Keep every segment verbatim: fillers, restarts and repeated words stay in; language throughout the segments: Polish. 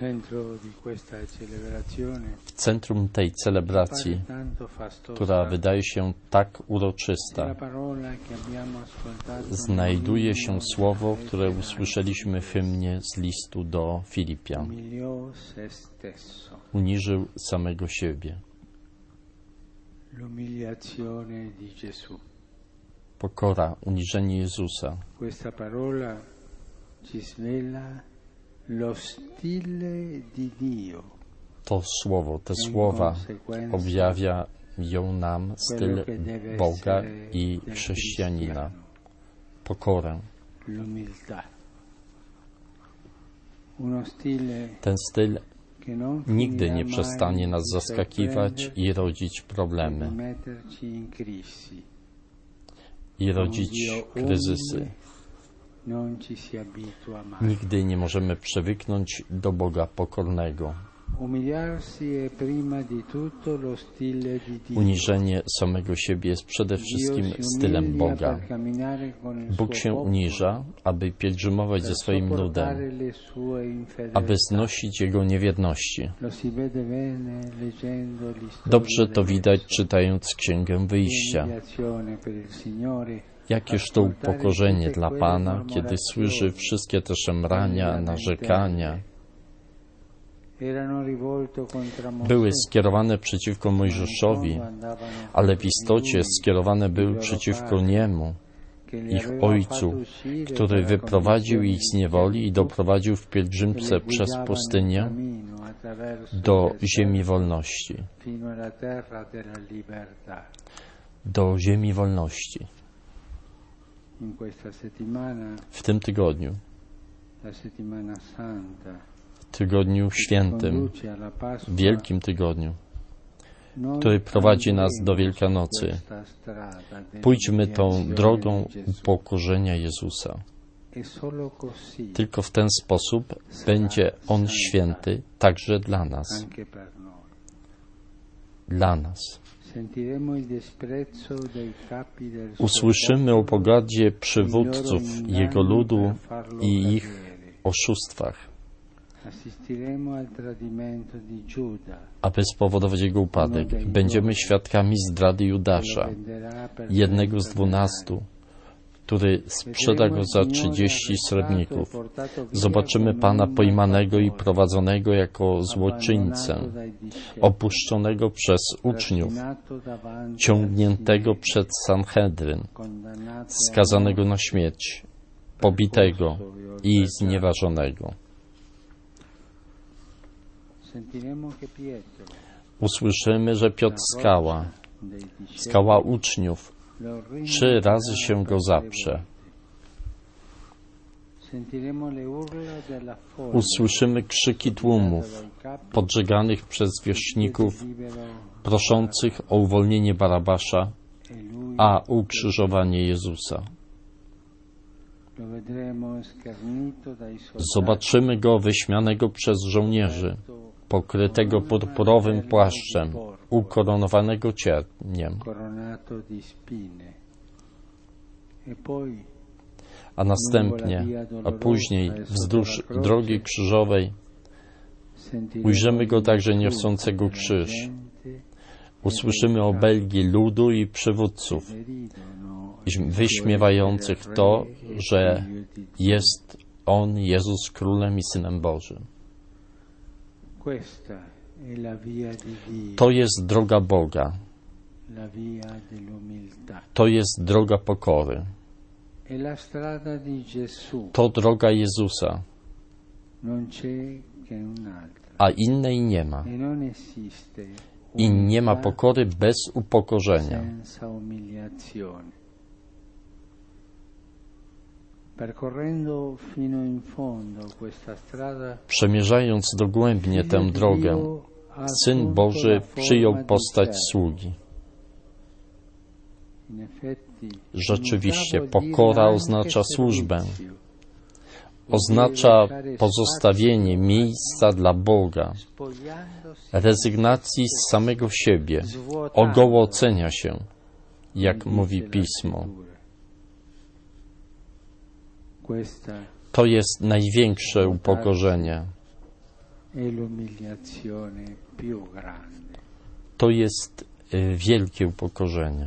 W centrum tej celebracji, która wydaje się tak uroczysta, znajduje się słowo, które usłyszeliśmy w hymnie z listu do Filipian. Uniżył samego siebie. Pokora, uniżenie Jezusa. To słowo, te słowa objawiają nam styl Boga i chrześcijanina. Pokorę. Ten styl nigdy nie przestanie nas zaskakiwać i rodzić problemy. I rodzić kryzysy. Nigdy nie możemy przywyknąć do Boga pokornego. Uniżenie samego siebie jest przede wszystkim stylem Boga. Bóg się uniża, aby pielgrzymować ze swoim ludem, aby znosić Jego niewierności. Dobrze to widać, czytając Księgę Wyjścia. Jakież to upokorzenie dla Pana, kiedy słyszy wszystkie te szemrania, narzekania. Były skierowane przeciwko Mojżeszowi, ale w istocie skierowane były przeciwko niemu, ich ojcu, który wyprowadził ich z niewoli i doprowadził w pielgrzymce przez pustynię do ziemi wolności. Do ziemi wolności. W tym tygodniu, tygodniu świętym, wielkim tygodniu, który prowadzi nas do Wielkanocy, pójdźmy tą drogą upokorzenia Jezusa. Tylko w ten sposób będzie On święty także dla nas. Dla nas. Usłyszymy o pogardzie przywódców Jego ludu i ich oszustwach, aby spowodować jego upadek. Będziemy świadkami zdrady Judasza, jednego z dwunastu, który sprzeda go za trzydzieści srebrników. Zobaczymy Pana pojmanego i prowadzonego jako złoczyńcę, opuszczonego przez uczniów, ciągniętego przed Sanhedryn, skazanego na śmierć, pobitego i znieważonego. Usłyszymy, że Piotr skała, skała uczniów, trzy razy się go zaprze. Usłyszymy krzyki tłumów, podżeganych przez wierzchników, proszących o uwolnienie Barabasza, a ukrzyżowanie Jezusa. Zobaczymy go wyśmianego przez żołnierzy, pokrytego purpurowym płaszczem, ukoronowanego cierniem. A następnie, a później wzdłuż drogi krzyżowej ujrzymy go także niosącego krzyż. Usłyszymy obelgi ludu i przywódców, wyśmiewających to, że jest On, Jezus, Królem i Synem Bożym. To jest droga Boga. To jest droga pokory. To droga Jezusa. A innej nie ma. I nie ma pokory bez upokorzenia. Przemierzając dogłębnie tę drogę, Syn Boży przyjął postać sługi. Rzeczywiście, pokora oznacza służbę. Oznacza pozostawienie miejsca dla Boga, rezygnacji z samego siebie, ogołocenia się, jak mówi Pismo. To jest największe upokorzenie. To jest wielkie upokorzenie.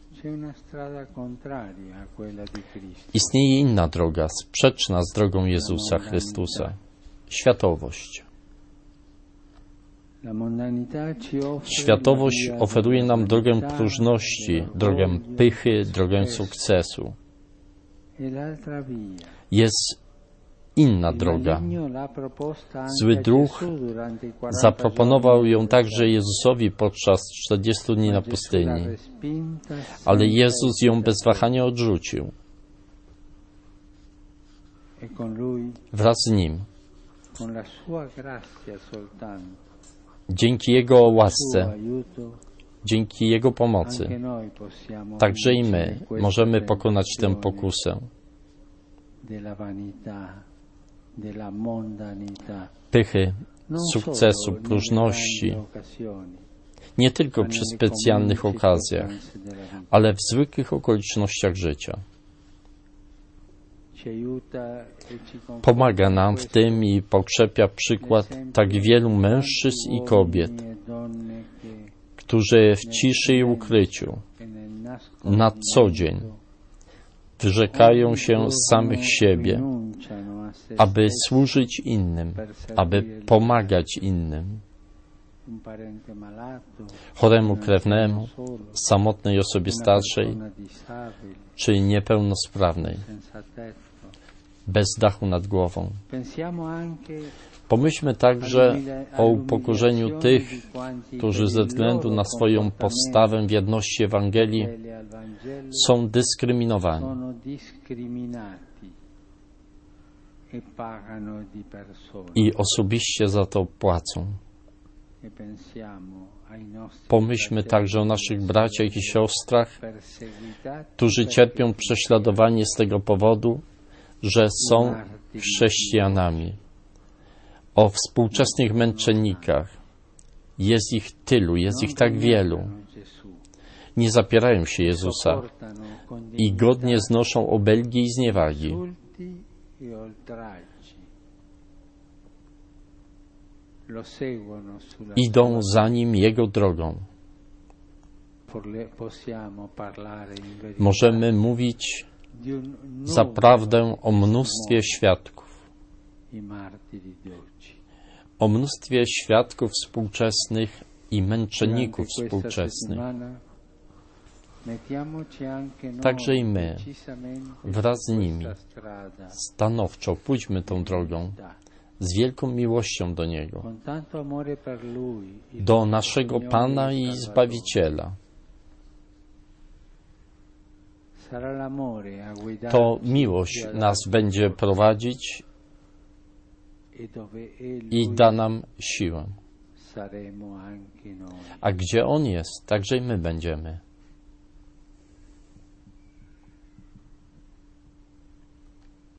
Istnieje inna droga, sprzeczna z drogą Jezusa Chrystusa. Światowość. Światowość oferuje nam drogę próżności, drogę pychy, drogę sukcesu. Jest inna droga. Zły duch zaproponował ją także Jezusowi podczas czterdziestu dni na pustyni, ale Jezus ją bez wahania odrzucił. Wraz z Nim, dzięki Jego łasce, dzięki Jego pomocy, także i my możemy pokonać tę pokusę pychy, sukcesu, próżności, nie tylko przy specjalnych okazjach, ale w zwykłych okolicznościach życia. Pomaga nam w tym i pokrzepia przykład tak wielu mężczyzn i kobiet, którzy w ciszy i ukryciu na co dzień wyrzekają się z samych siebie, aby służyć innym, aby pomagać innym, choremu krewnemu, samotnej osobie starszej czy niepełnosprawnej, bez dachu nad głową. Pomyślmy także o upokorzeniu tych, którzy ze względu na swoją postawę w wierności Ewangelii są dyskryminowani i osobiście za to płacą. Pomyślmy także o naszych braciach i siostrach, którzy cierpią prześladowanie z tego powodu, że są chrześcijanami. O współczesnych męczennikach. Jest ich tylu, jest ich tak wielu. Nie zapierają się Jezusa i godnie znoszą obelgi i zniewagi. Idą za Nim Jego drogą. Możemy mówić zaprawdę o mnóstwie świadków. O mnóstwie świadków współczesnych i męczenników współczesnych. Także i my, wraz z nimi, stanowczo pójdźmy tą drogą, z wielką miłością do Niego, do naszego Pana i Zbawiciela. To miłość nas będzie prowadzić i da nam siłę. A gdzie On jest, także i my będziemy.